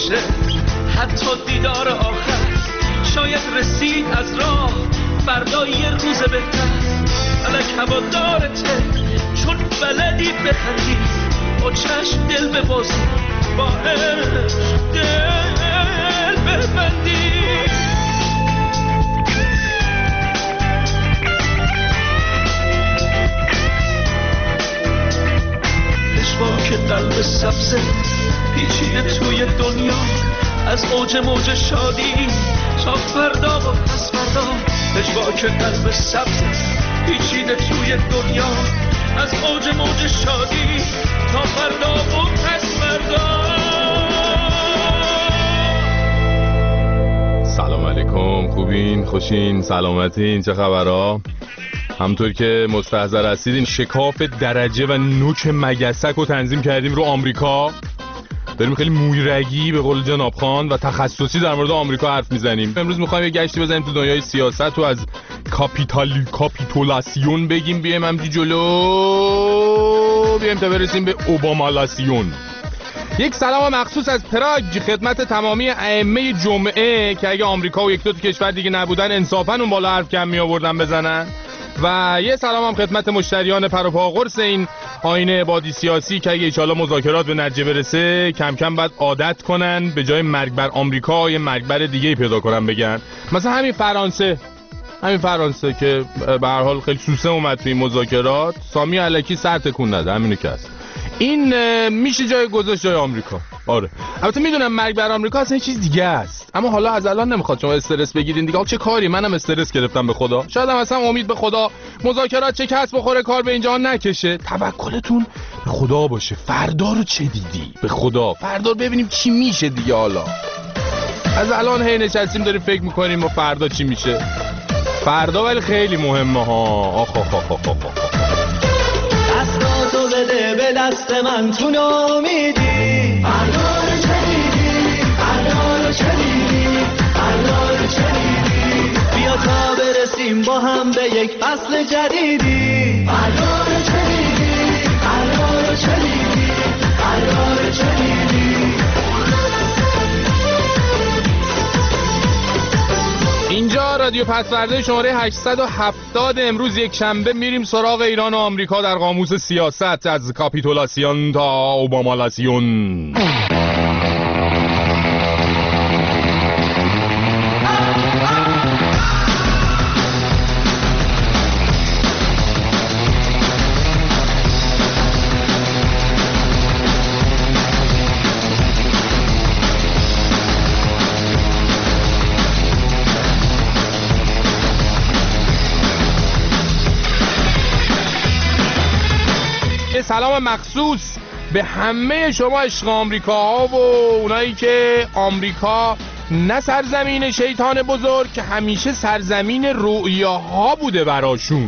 باشه حتی دیدار آخر شاید رسید از راه فردا یه روز بهتر الک هوادارته چون بلدی بخندی با چشم دل ببازی با عشق دل ببندی که قلب سبزه پیچیده توی دنیا از اوج موج شادی تا فردا و پس فردا که قلب سبزه پیچیده توی دنیا از اوج موج شادی تا فردا و پس فردا. سلام علیکم، خوبین؟ خوشین؟ سلامتین؟ چه خبرها؟ همطور که مستحضر هستید شکاف درجه و نوک مگسک رو تنظیم کردیم رو آمریکا. داریم خیلی مویرگی به قول جناب خان و تخصصی در مورد آمریکا حرف میزنیم. امروز میخوایم یه گشتی بزنیم تو دنیای سیاست و از کاپیتولاسیون بگیم بیایم همجی جلو بیایم تا برسیم به اوبامالاسیون. یک سلام مخصوص از پراگ خدمت تمامی ائمه جمعه که اگه آمریکا و یک دو تا کشور دیگه نبودن انصافا اون بالا حرف کم می آوردن بزنن. و یه سلام هم خدمت مشتریان پروپا قرص این آیین عبادی سیاسی که اگه ایشالا مذاکرات به نتیجه برسه کم کم باید عادت کنن به جای مرگ بر آمریکا یه مرگ بر دیگه پیدا کنن بگن. مثلا همین فرانسه که به هر حال خیلی سوسه اومد توی مذاکرات، سامی الکی سر تکون نده، همینو که هست. این میشه جای گذاشت جای آمریکا. آره البته میدونم مرگ بر آمریکا اصلا یه چیز دیگه است، اما حالا از الان نمیخواد شما استرس بگیرین دیگه. چه کاری، منم استرس گرفتم به خدا. شاید هم اصلا امید به خدا مذاکرات چه کس بخوره کار به اینجا نکشه. توکلتون به خدا باشه. فردا رو چه دیدی؟ به خدا فردا ببینیم چی میشه دیگه. حالا از الان هی نشستیم داریم فکر میکنیم و فردا چی میشه. فردا ولی خیلی مهمه ها. دستاتو بده به دست من تو نامیدی، فردا رو چه دیدی؟ بیا تا برسیم با هم به یک فصل جدیدی. فردا رو چه دیدی؟ اینجا رادیو پسورده شماره 870. امروز یک شنبه میریم سراغ ایران و آمریکا در قاموس سیاست از کاپیتولاسیون تا اوبامالاسیون. سلام مخصوص به همه شما عشق آمریکاها و اونایی که آمریکا نه سرزمین شیطان بزرگ که همیشه سرزمین رؤیاها بوده براشون.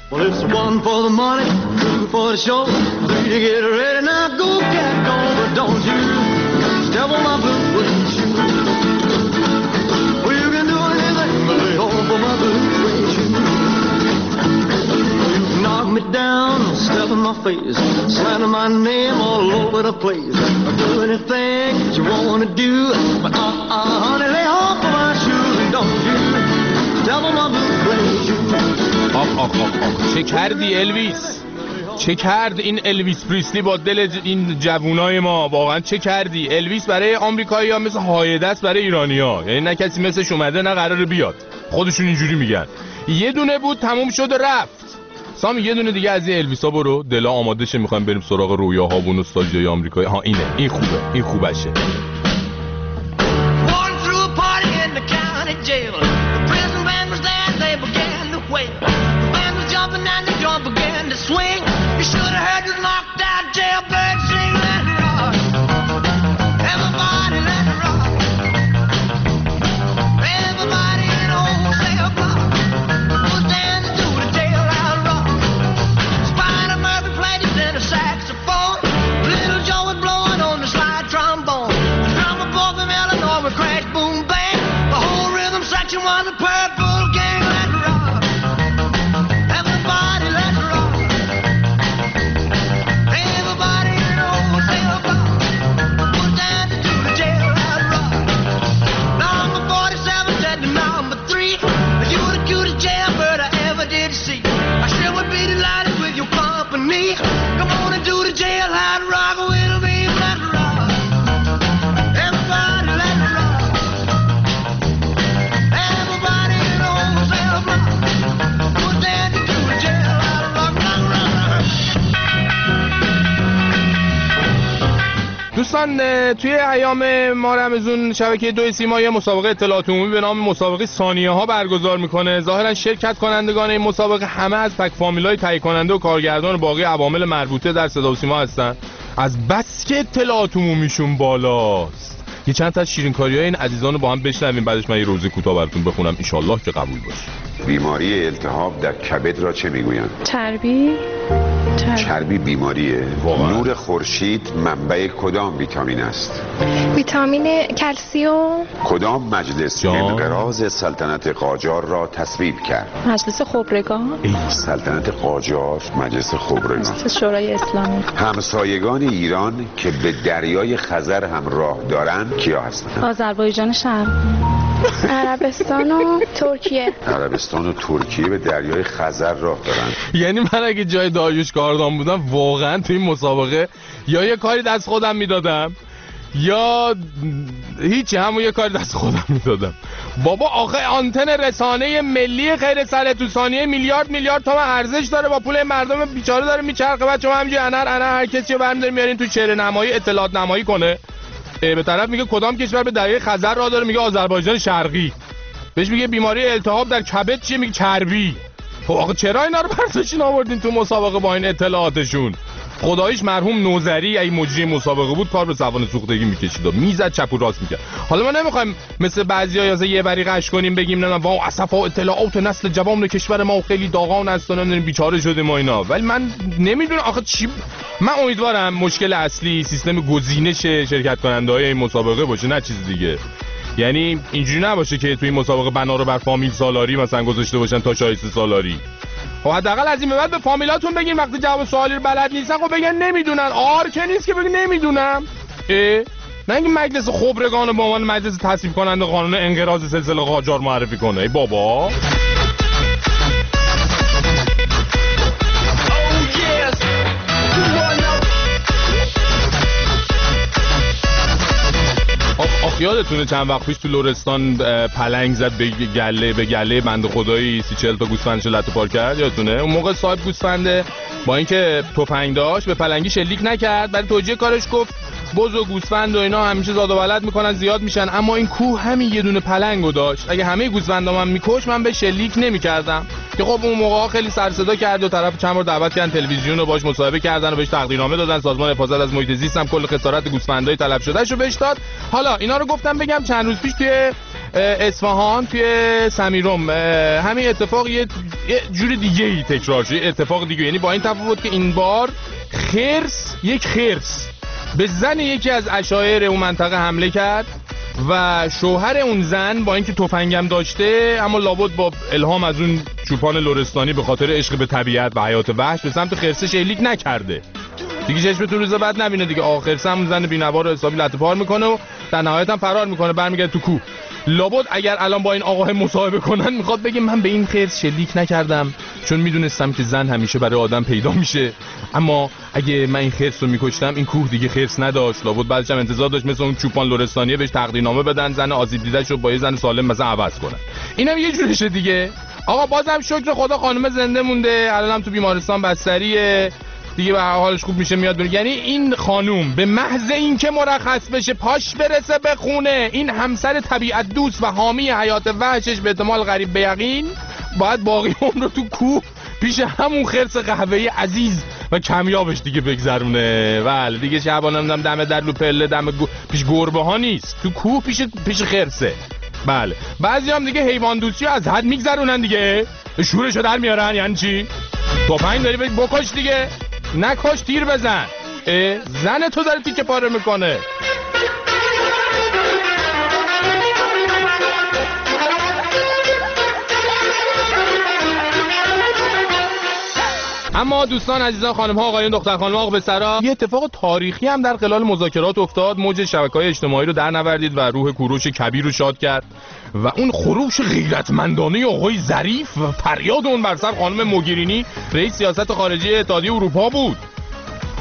Me down, step in my face, slander my name all over the place. I'll do anything that you wanna do, but honey, lay off of my shoes and don't you devil my blue shoes. چه کردی الویس؟ چه کرد این الویس پریسلی با دل این جوونای ما؟ واقعا چه کردی؟ الویس برای آمریکایی‌ها مثل هایده است برای ایرانی‌ها، یعنی نه کسی مثلش اومده نه قراره بیاد. خودشون اینجوری میگن. یه دونه بود تموم شد و رفت. سامی یه دونه دیگه از این الویسا برو، دلا آماده شه، میخوایم بریم سراغ رویاها و نوستالژی آمریکایی. ها اینه، این خوبه، این خوبشه. Come on and do the jailhouse rock with me, let it rock. Everybody let it rock. Everybody in the whole cell block. Put down to do the jailhouse rock, rock, rock, rock. دوستان توی ایام ماه رمضان شبکه 2 سیما یه مسابقه اطلاعات عمومی به نام مسابقه ثانیه ها برگزار میکنه. ظاهرا شرکت کنندگان این مسابقه همه از تک فامیلای تهیه کننده و کارگردان و باقی عوامل مربوطه در صدا و سیما هستن. از بس که اطلاعات عمومیشون بالاست یه چند تا از شیرینکاری‌های این عزیزان رو با هم بشنویم، بعدش من یه روزه کوتاه براتون بخونم ان الله که قبول باشه. بیماری التهاب در کبد را چه میگویند؟ چربی بیماریه. نور خورشید منبع کدام ویتامین است؟ ویتامین کلسیوم. کدام مجلس انقراض سلطنت قاجار را تصویب کرد؟ مجلس خبرگان. سلطنت قاجار، مجلس خبرگان. مجلس شورای اسلامی. همسایگان ایران که به دریای خزر هم راه دارند کیا هستند؟ آذربایجان شرقی. عربستان و ترکیه. عربستان و ترکیه به دریای خزر راه دارن. یعنی من اگه جای داریوش کاردان بودم واقعا تو این مسابقه یا یه کاری دست خودم میدادم یا هیچی، همون یه کاری دست خودم میدادم. بابا آخه آنتن رسانه ملی غیر سرطو ثانیه میلیارد تومان ارزش داره، با پول مردم بیچاره داره میچرخه. بعد شما همینجوری انر هر کسی رو برمی‌دارین میارین تو چهره نمایی اطلاعات نمایی کنه. به طرف میگه کدام کشور به دریای خزر راه داره، میگه آذربایجان شرقی. بهش میگه بیماری التهاب در کبد چیه، میگه چربی. خب آخه چرا اینا رو برداشتین آوردین تو مسابقه با این اطلاعاتشون؟ خداییش مرحوم نوذری ای مجری مسابقه بود کار به زبان سوختگی میکشید و میزد چپ و راست میکرد. حالا ما نمیخوایم مثل بعضیا یه بری قش کنیم بگیم نه وا اسفا اطلاعات نسل جوان کشور ما خیلی داغان است و نمیدونیم بیچاره شده ما اینا. ولی من نمیدونم آخه چی. من امیدوارم مشکل اصلی سیستم گزینش شرکت کننده‌های این مسابقه باشه نه چیز دیگه. یعنی اینجوری نباشه که توی این مسابقه بنا رو بر فامیل سالاری مثلا گذاشته باشن تا شایسته سالاری. خب حداقل از این به بعد به فامیلاتون بگین وقتی جواب سوالی رو بلد نیستن خب بگن نمیدونن. آر که نیست که بگن نمیدونم. نه اینکه مجلس خبرگان رو به عنوان مجلس تصویب کننده قانون انقراض سلسله قاجار معرفی کنه. ای بابا آخ یادتونه چند وقت پیش تو لرستان پلنگ زد به گله بنده خدایی 30-40 تا گوسفندش لطو پار کرد؟ یادتونه؟ اون موقع صاحب گوسفنده با اینکه تفنگ داشت به پلنگی شلیک نکرد، برای توجیه کارش گفت بز و گوسفند و اینا همیشه زاد و ولد میکنن زیاد میشن، اما این کوه همین یه دونه پلنگو داشت، اگه همه گوسفندام من میکش من به شلیک نمیکردم. که خب اون موقع خیلی سر صدا کرد و طرف چند بار دعوت کردن تلویزیون رو باهاش مصاحبه کردن و بهش تقدیرنامه دادن. سازمان حفاظت از محیط زیست هم کل خسارت گوسفندای طلب شدهشو بهش داد. حالا اینا رو گفتم بگم چند روز پیش توی اصفهان توی سمیرم همین اتفاق یه جور دیگه ای تکرار شد. اتفاق دیگه، یعنی با این تفاوت که این بار یک خرس به زن یکی از عشایر اون منطقه حمله کرد و شوهر اون زن با اینکه تفنگم داشته اما لابد با الهام از اون چوپان لرستانی به خاطر عشق به طبیعت و حیات وحش به سمت خرسه شلیک نکرده. دیگه چشم تو روز بعد نبینه دیگه. خرسه همون زن بی‌نوا رو حسابی لطو پار میکنه و در نهایت هم فرار میکنه برمیگرده تو کوه. لابد اگر الان با این آقاه مصاحبه کنن میخواد بگه من به این خرس شلیک نکردم چون میدونستم که زن همیشه برای آدم پیدا میشه، اما اگه من این خرس رو میکشتم این کوه دیگه خرس نداشت. لابد بعدش هم انتظار داشت مثل اون چوپان لرستانیه بهش تقدیرنامه بدن زن آسیب دیده‌ش رو با یه زن سالم مثلا عوض کنن. اینم یه جورشه دیگه. آقا بازم شکر خدا خانم زنده مونده، الانم تو بیمارستان بستریه دیگه، به حالش خوب میشه میاد بره. یعنی این خانوم به محض اینکه مرخص بشه پاش برسه به خونه، این همسر طبیعت دوست و حامی حیات وحشش به احتمال قریب به یقین باید باقی عمر رو تو کوه پیش همون خرس قهوه‌ای عزیز و کمیابش دیگه بگذرونه. بله دیگه شبانه نمیدونم دم در لو پله پیش گربه ها نیست، تو کوه پیش خرسه. بله بعضی هم دیگه حیوان دوستی از حد میگذرونن دیگه، شورشو در میارن. یعنی چی؟ تفنگ داری بکش دیگه، نکش تیر بزن. زن تو داره تیکه پاره میکنه. اما دوستان عزیزان خانم ها آقایون دختر خانم ها آقا پسرا، یه اتفاق تاریخی هم در خلال مذاکرات افتاد. موج شبکه‌های اجتماعی رو در نوردید و روح کوروش کبیر رو شاد کرد و اون خروش غیرتمندانه آقای ظریف و فریاد اون بر سر خانم موگرینی رئیس سیاست خارجی اتحادیه اروپا بود.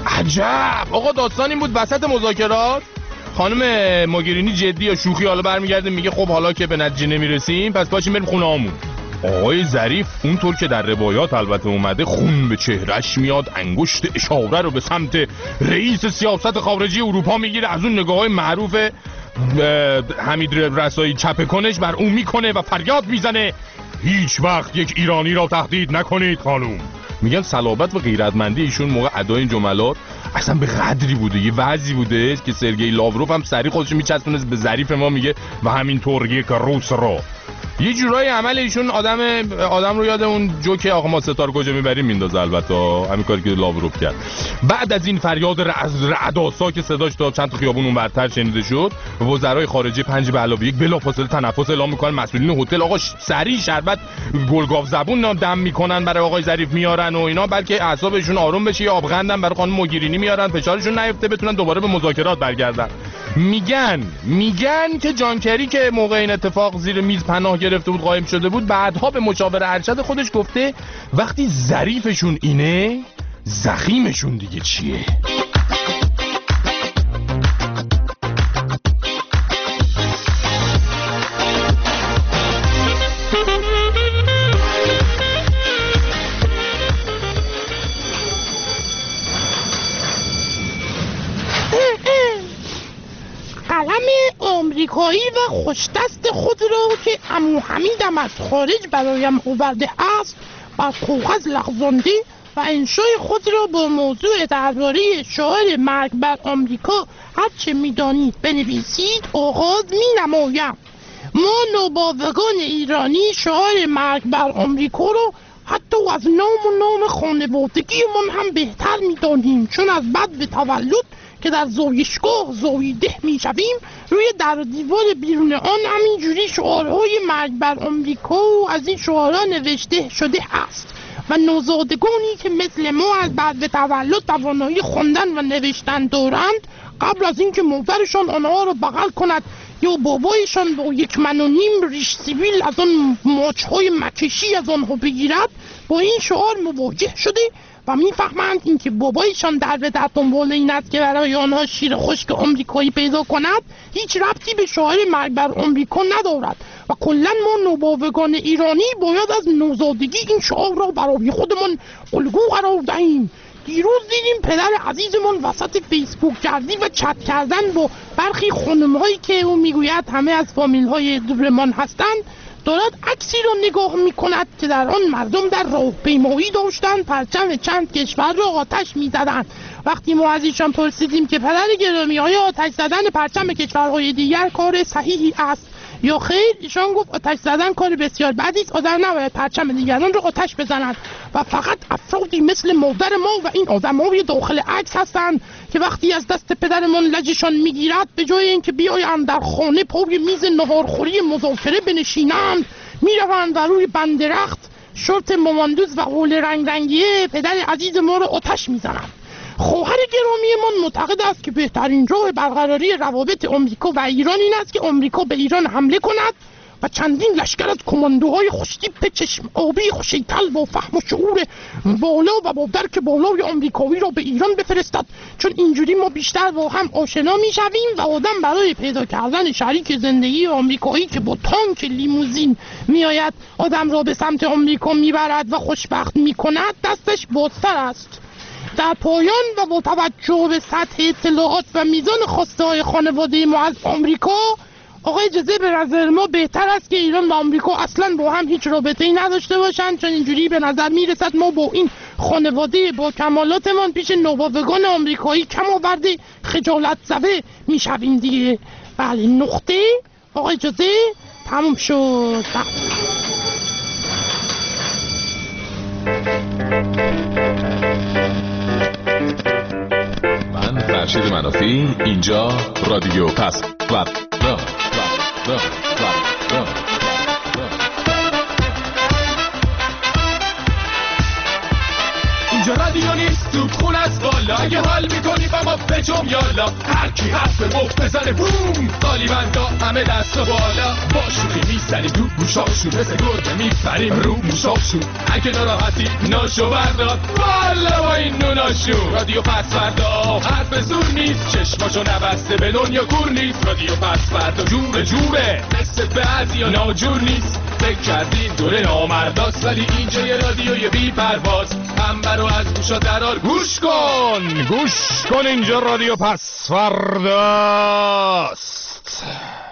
عجب. آقا داستان این بود وسط مذاکرات خانم موگرینی جدی یا شوخی حالا برمیگرده میگه خب حالا که به نتیجه نمیرسیم پس پاشیم بریم خونه هامون. آقای ظریف اونطور که در روایات البته اومده خون به چهرش میاد، انگشت اشاره رو به سمت رئیس سیاست خارجی اروپا میگیره، از اون نگاه‌های معروف حمید رضایی چپه کنش بر اون میکنه و فریاد میزنه هیچ وقت یک ایرانی را تهدید نکنید خانوم. میگن صلابت و غیرتمندی ایشون موقع ادای این جملات اصلا به قدری بوده، یه وضعی بوده که سرگئی لاوروف هم سریع خودش میچسبونه به ظریف ما میگه و همینطور یک روس را. یه جورایی عمل ایشون آدم رو یاد اون جوک آقا ما ستار کجا میبریم میندازه، البته همین کاری که لاوروف کرد. بعد از این فریاد رعدآسا که صداش تا چند تا خیابون اونورتر شنیده شد، وزرای خارجه 5+1 بلافاصله تنفس اعلام میکنن، مسئولین هتل آقا سریع شربت گلگاو زبون دم میکنن برای آقای ظریف میارن و اینا، بلکه اعصابشون آروم بشه، یا آبغندم برای خانم موگرینی میارن فشارشون نیفته بتونن دوباره به مذاکرات برگردن. میگن که جانکری که موقع این اتفاق زیر میز پناه گرفته بود قایم شده بود، بعدها به مشاور ارشد خودش گفته وقتی ظریفشون اینه زخیمشون دیگه چیه. آمریکایی و خوشدست خود را که عمو حمیدم از خارج برایم آورده است بر کاغذ لغزانده و انشای خود را با موضوع درباره شعار مرگ بر آمریکا هرچه میدانید بنویسید آغاز مینمایم. ما نوباوگان ایرانی شعار مرگ بر آمریکا را حتی از نام خانوادگیمان هم بهتر میدانیم، چون از بعد به تولد که در زایشگاه زاییده میشویم روی در دیوار بیرون آن همینجوری شعارهای مرگ بر آمریکا و از این شعارها نوشته شده است و نوزادگانی که مثل ما از بعد به تولد توانایی خواندن و نوشتن دارند، قبل از اینکه مادرشان آنها را بغل کند یا بابایشان با 1.5 ریش سیبیل از آن ماچهای مکشی از آنها بگیرد، با این شعار مواجه شده و میفهمند اینکه بابایشان در دنبال این است که برای آنها شیر خشک آمریکایی پیدا کند هیچ ربطی به شعار مرگ بر آمریکا ندارد و کلا ما نوباوگان ایرانی باید از نوزادگی این شعار را برای خودمان الگو قرار دهیم. دیروز دیدیم پدر عزیزمان وسط فیسبوک گردی و چت کردن با برخی خانم‌هایی که او میگوید همه از فامیل‌های دوبلمان هستند دارد عکسی را نگاه می‌کند که در آن مردم در راهپیمایی داشتند پرچم چند کشور را آتش می‌زدند. وقتی ما از ایشان پرسیدیم که پدر گرامی آیا آتش زدن پرچم کشورهای دیگر کار صحیحی است یا خیر، ایشان گفت آتش زدن کار بسیار بدی است، آدم نباید پرچم دیگران را آتش بزنند و فقط افرادی مثل مادر ما و این آدم‌های داخل عکس هستند که وقتی از دست پدرمان لجشان میگیرد به جای اینکه بیایند در خانه پای میز نهارخوری مذاکره بنشینند میروند و روی بندرخت شورت ماماندوز و حول رنگ رنگیه پدر عزیز ما را آتش میزنند. خواهر گرامیمان معتقد است که بهترین راه برقراری روابط آمریکا و ایران این است که آمریکا به ایران حمله کند و چندین لشکر از کماندوهای خوشتیپ چشم آبی خوشیتل با فهم و شعور بالا و با درک بالای آمریکایی را به ایران بفرستد، چون اینجوری ما بیشتر با هم آشنا میشویم و آدم برای پیدا کردن شریک زندگی آمریکایی که با تانک لیموزین میآید آدم را به سمت آمریکا میبرد و خوشبخت میکند دستش بازتر است. در پایان و با توجه به سطح اطلاعات و میزان خواسته های خانواده ما از آمریکا، آقای اجازه به نظر ما بهتر است که ایران و آمریکا اصلا با هم هیچ رابطه‌ای نداشته باشند، چون اینجوری به نظر میرسد ما با این خانواده با کمالاتمان پیش نوباوگان آمریکایی کم آورده خجالت زده میشویم دیگه. بله نقطه. آقای اجازه تموم شد. من فرشید منافی، اینجا رادیو پس اینجا رادیو نیست تو خون است والا، اگه حال میکنی با ما یکم یالا، هر کی حرف مفت بزنه بوم، قالیبندا همه دست و بالا، با شوخی میزنیم تو گوشاشون، مثل گربه میپریم رو موشاشون. اگه ناراحتی ناشو بردار، والا با این نوناشون. رادیو پسوردا حرف زور نیست، چشماشو نبسته به دنیا کور نیست. رادیو پسوردا جوره جوره، مثل بعضیا ناجور نیست. فکر کردین دوره نامرداست، ولی اینجا یه رادیوی بی پرواز. انبر رو از گوشا درار، گوش کن گوش کن، اینجا رادیو پسورداست.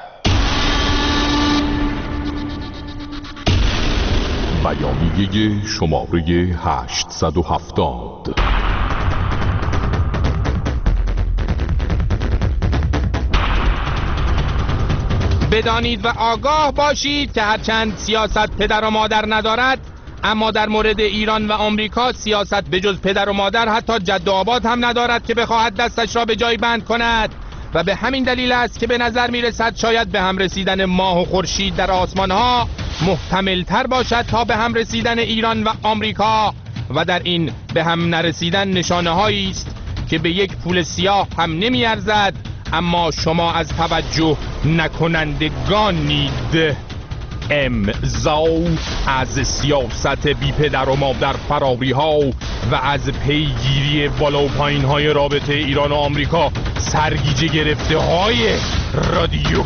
بیانیه شماره 870. بدانید و آگاه باشید که هرچند سیاست پدر و مادر ندارد، اما در مورد ایران و آمریکا سیاست به جز پدر و مادر حتی جد و آباد هم ندارد که بخواهد دستش را به جای بند کند. و به همین دلیل است که به نظر میرسد شاید به هم رسیدن ماه و خورشید در آسمان ها محتمل تر باشد تا به هم رسیدن ایران و آمریکا. و در این به هم نرسیدن نشانه هایی است که به یک پول سیاه هم نمی ارزد، اما شما از توجه نکنندگانید. امضا از سیاست بی پدر و مادر فراری ها و از پیگیری بالا و پایین های رابطه ایران و آمریکا سرگیجه گرفته های رادیو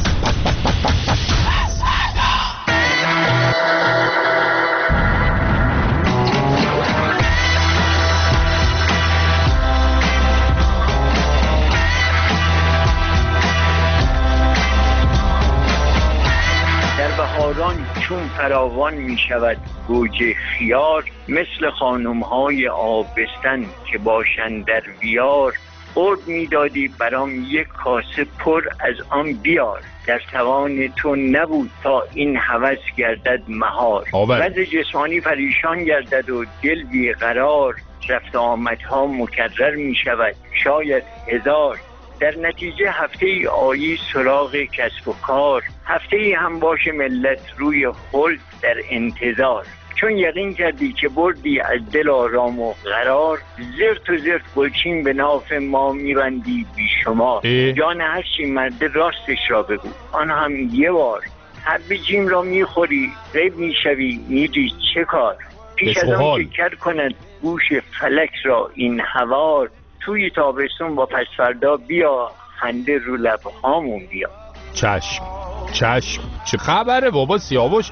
بهاران چون فراوان می شود گوجه خیار، مثل خانم‌های آبستن که باشند در بیار. قرد می دادی برام یک کاسه پر از آن بیار، در توان تو نبود تا این هوس گردد مهار. وضع جسمانی پریشان گردد و دل بیقرار، رفت آمدها مکرر می شود شاید هزار. در نتیجه هفته ای آیی سراغ کسب و کار، هفته ای هم باشه ملت روی خلد در انتظار. چون یقین کردی که بردی از دل آرام و قرار، زرت و زرت گلچین به ناف ما میبندی بیشمار. جان هرچی مرده راستش را بگو، آن هم یه بار. حب جیم را میخوری غیب میشوی میری چه کار؟ پیش از آن که کر کند گوش فلک را این هوار، توی تابستون با پسوردا بیا، خنده رو لبهامون بیا. چشم چشم. چه خبره بابا سیاوش؟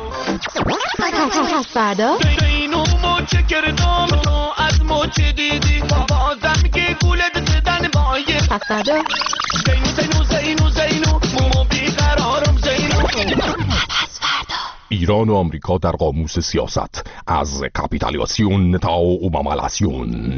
پسوردا اینو موچه کردم تو از موچه دیدی، بازم که گولت زدن بایه. پسوردا زینو مومو بیقرارم زینو. ایران و آمریکا در قاموس سیاست، از کاپیتالیسیون تا اوبامالاسیون.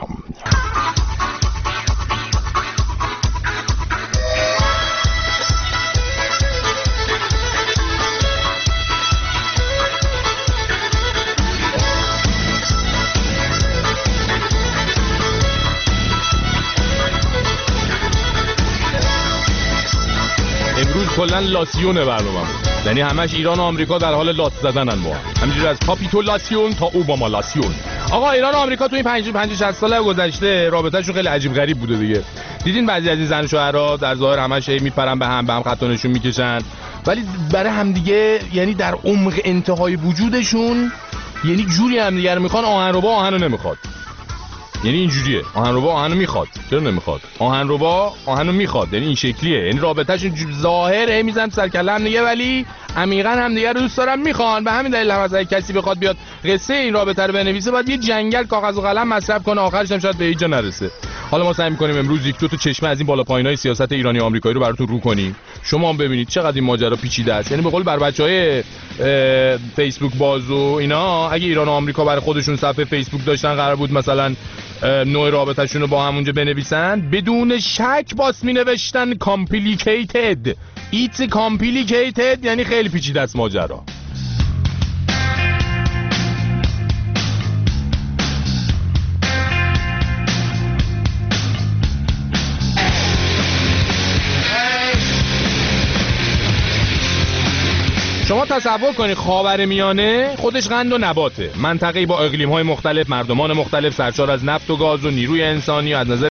امروز کلن لاسیونه برنامه، یعنی همش ایران و آمریکا در حال لاس زدنن با همینجوری از کاپیتولاسیون تا اوبامالاسیون. آقا ایران و آمریکا تو این 50-60 سال گذشته رابطه‌شون خیلی عجیب غریب بوده دیگه. دیدین بعضی از این زن و شوهرها در ظاهر همش میپرن به هم خط نشون میکشن، ولی برای همدیگه یعنی در عمق انتهای وجودشون یعنی جوری همدیگه رو میخوان. آهنربا آهنو نمیخواد، یعنی اینجوریه. آهنربا آهنو میخواد، چرا نمیخواد؟ آهنربا آهنو میخواد، یعنی این شکلیه. یعنی رابطه‌شون ظاهره میزنن سر کله هم دیگه، ولی عمیقاً هم دیگه رو دوست دارن میخوان. به همین دلیل هم از کسی بخواد بیاد قصه این رابطه رو بنویسه، باید یه جنگل کاغذ و قلم مصرف کنه، آخرش هم شاید به هیچ جا نرسه. حالا ما سعی می‌کنیم امروز یک دو تا چشمه از این بالا پایینای سیاست ایرانی و آمریکایی رو براتون رو کنیم، شما هم ببینید چقدر این ماجرا پیچیده است. یعنی به قول بر بچهای فیسبوک باز و اینا، اگه ایران و آمریکا برای خودشون صفحه فیسبوک داشتن، قرار بود مثلا نوع رابطه‌شون رو با هم اونجا بنویسن، بدون شک باس می‌نوشتن complicated. It's complicated، یعنی خیلی پیچیده است ماجرا. شما تصور کنید خاورمیانه خودش قند و نباته، منطقه‌ای با اقلیم‌های مختلف، مردمان مختلف، سرشار از نفت و گاز و نیروی انسانی و از نظر